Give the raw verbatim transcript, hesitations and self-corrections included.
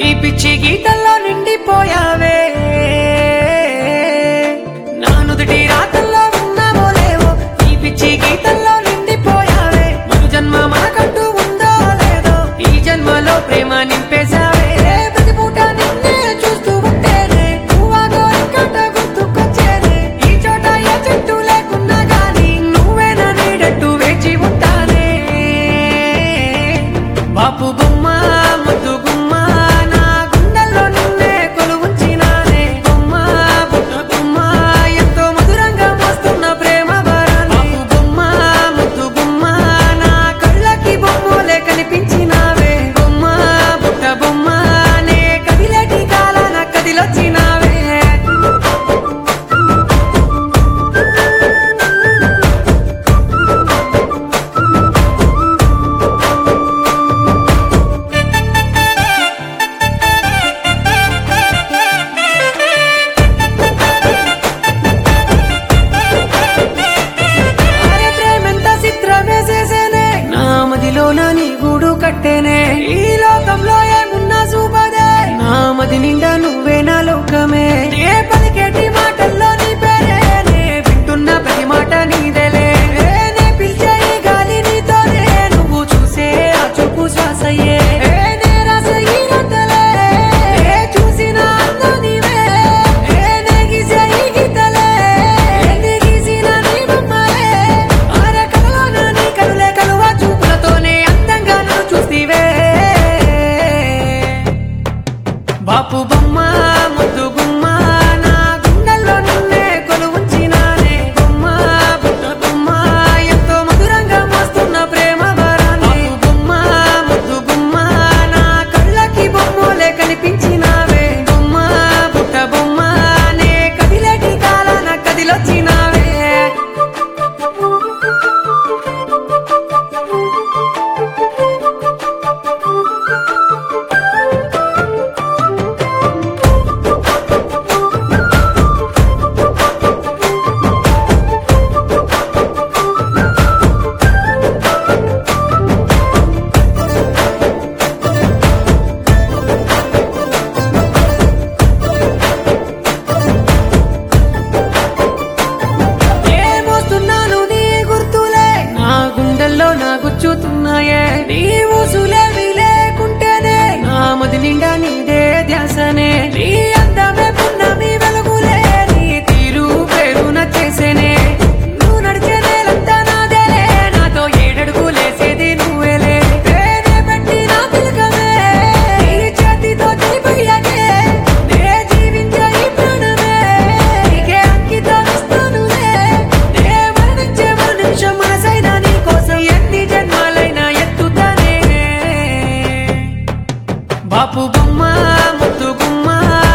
ఈ పిచ్చి గీతల్లో నిండిపోయావే నా నుదుటి రాతల్లో ఉన్నావో లేవో ఈ పిచ్చి గీతల్లో నిండిపోయావే మరు జన్మ మనకంటూ ఉందో లేదో ఈ జన్మలో ప్రేమ నింపేశావే ప్రతి పూట నిన్నే చూస్తూ ఉంటేనే నువ్వా కోరికట గుర్తుకొచ్చేనే ఈ చోట ఏ చెట్టు లేకున్నా గానీ నువ్వే నా నీడట్టు వేచి ఉంటానే బాపు బొమ్మ ముద్దు గుమ్మ నా గుండెల్లో నిన్నే కొలువుంచినానే బొమ్మ బుట్ట బొమ్మ ఎంతో మధురంగా మోస్తున్న ప్రేమ భారాన్ని బాపు బొమ్మ ముద్దు గుమ్మ నా కళ్ళకి బొమ్మలే కనిపించినావే బొమ్మ బుట్ట బొమ్మ నే కదిలేటి కాలాన కదిలొచ్చినావే అరే ప్రేమెంత చిత్రమేసేసేనే నా మదిలోన నీ గూడు కట్టేనే ఈ లోకంలో ఏమున్నా చూపదే నా మది నిండా నువ్వే నా లోకమే ఏ పలికేటి మాటల్లో నీ పేరే నే వింటున్న ప్రతి మాట నీదేలే నే పిలిచే ఈ గాలి నీతోనే నువ్వు చూసే ఆ చూపు శ్వాసయ్యే నే రాస ఈ రాతలే ఏ చూసిన అందం నీవే నే గీసే ఈ గీతలే నీ గీసిన నీ బొమ్మలే అరే కలలోన నీ కనులే కలువ చూపులతోనే అందంగా నన్ను చూస్తీవే బాపు బొమ్మ ముద్దు గుమ్మ నా గుండెల్లో నిన్నే కొలువుంచినానే బొమ్మ బుట్ట బొమ్మ ఎంతో మధురంగా మోస్తున్న ప్రేమ భారాన్ని బాపు బొమ్మ ముద్దు గుమ్మ నా కళ్ళకి బొమ్మలే కనిపించినావే బొమ్మ బుట్ట బొమ్మ నే కదిలేటి కాలాన కదిలొచ్చినావే ఏమోస్తున్నాను నీ గుర్తులే నా గుండెల్లో నా గుచ్చుతున్నాయే నీ ఊసులేవి లేకుంటేనే నా మది నిండా నీదే ధ్యాసనే నీ అందమే పున్నమి వెలుగులే నీ తీరు పేరు నచ్చేసేనే నువ్వు నడిచే నేలంతా నాదేలే నాతో ఏడడుగులేసేది నువ్వేలే పేరే పెట్టి నా తిలకమే నీ చేతితో చెరిపోయాకే నే జీవించే ఈ ప్రాణమే నీకే అంకితం ఇస్తానులే నే మరణించే మరు నిమిషం మనసైనా నీ కోసం ఎన్ని జన్మాలైనా ఎత్తుతానే బాపు బొమ్మ ముద్దు గుమ్మ